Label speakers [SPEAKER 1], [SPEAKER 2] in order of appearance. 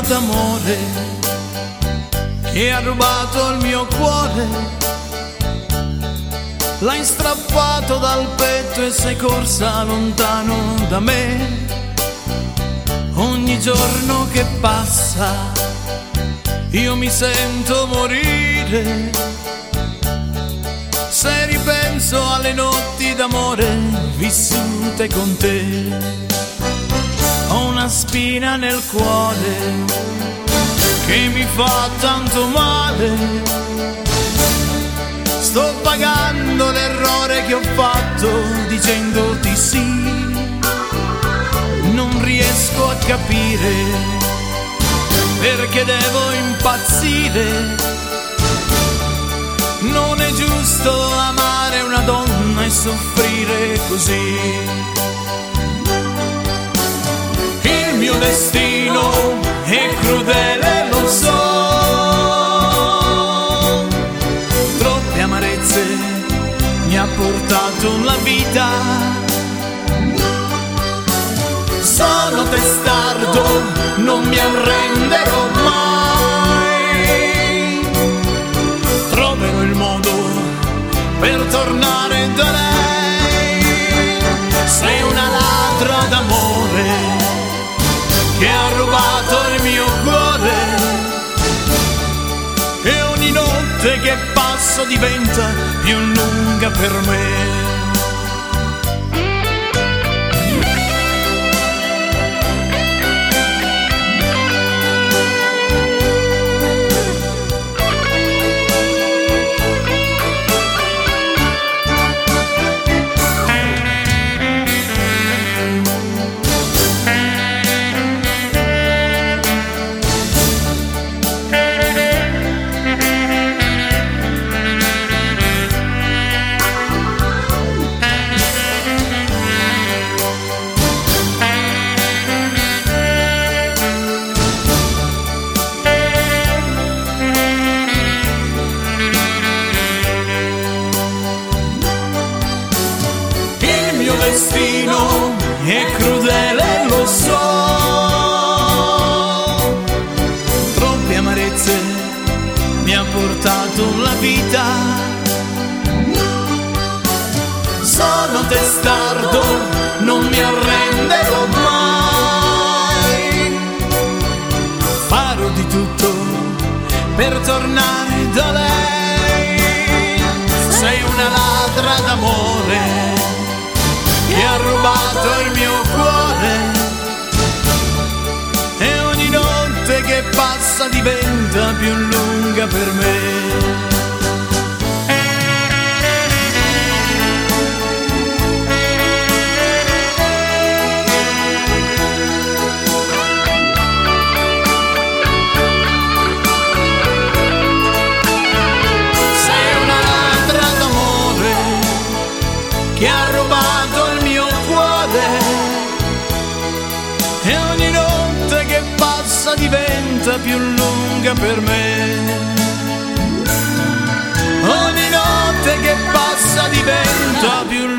[SPEAKER 1] d'amore che ha rubato il mio cuore, l'hai strappato dal petto e sei corsa lontano da me. Ogni giorno che passa io mi sento morire, se ripenso alle notti d'amore vissute con te. Ho una spina nel cuore che mi fa tanto male, sto pagando l'errore che ho fatto dicendoti sì. Non riesco a capire perché devo impazzire. Non è giusto amare una donna e soffrire così. Il mio destino è crudele, lo so. Troppe amarezze mi ha portato la vita. Sono testardo, non mi arrenderò mai. Troverò il modo per tornare da lei. Sei una ladra d'amore che ha rubato il mio cuore, e ogni notte che passa diventa più lunga per me. Il destino è crudele, lo so. Troppe amarezze mi ha portato la vita. Sono testardo, non mi arrenderò mai. Farò di tutto per tornare da lei. Sei una ladra d'amore che ha rubato il mio cuore, e ogni notte che passa diventa più lunga per me. Sei una ladra d'amore che ha rubato il mio cuore, e ogni notte che passa diventa più lunga per me. Ogni notte che passa diventa più lunga